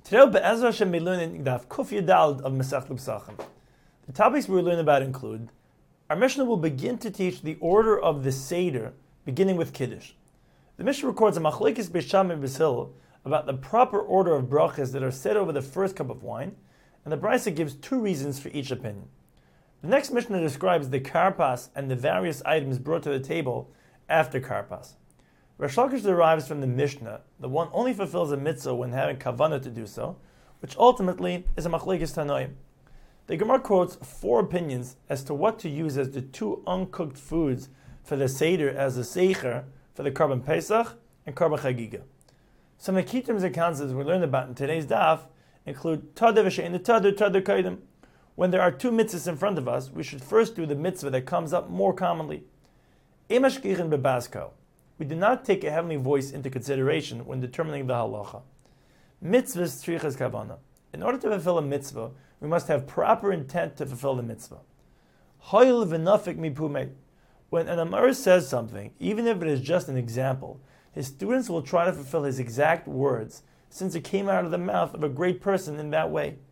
Today, Be'ezra Hashem, we learn in Daf Kuf Yudal of Masechet Pesachim. The topics we learn about include: our Mishnah will begin to teach the order of the Seder, beginning with Kiddush. The Mishnah records a machlokes Beis Shammai and Beis Hillel about the proper order of brachas that are said over the first cup of wine, and the Brisa gives two reasons for each opinion. The next Mishnah describes the karpas and the various items brought to the table after karpas. Rish Lakish derives from the Mishnah that one only fulfills a mitzvah when having kavanah to do so, which ultimately is a machlokes tanoim. The Gemara quotes four opinions as to what to use as the two uncooked foods for the Seder as a seicher for the Karban Pesach and Karban Chagiga. Some of the key terms and concepts we learned about in today's daf include Tadav v'she'ein Tadav Kaidim. When there are two mitzvahs in front of us, we should first do the mitzvah that comes up more commonly. Emashkichin bebasko. We do not take a heavenly voice into consideration when determining the halacha. Mitzvahs tzrichas kavana. In order to fulfill a mitzvah, we must have proper intent to fulfill the mitzvah. Hoil v'nafik mipumei. When an Amar says something, even if it is just an example, his students will try to fulfill his exact words, since it came out of the mouth of a great person in that way.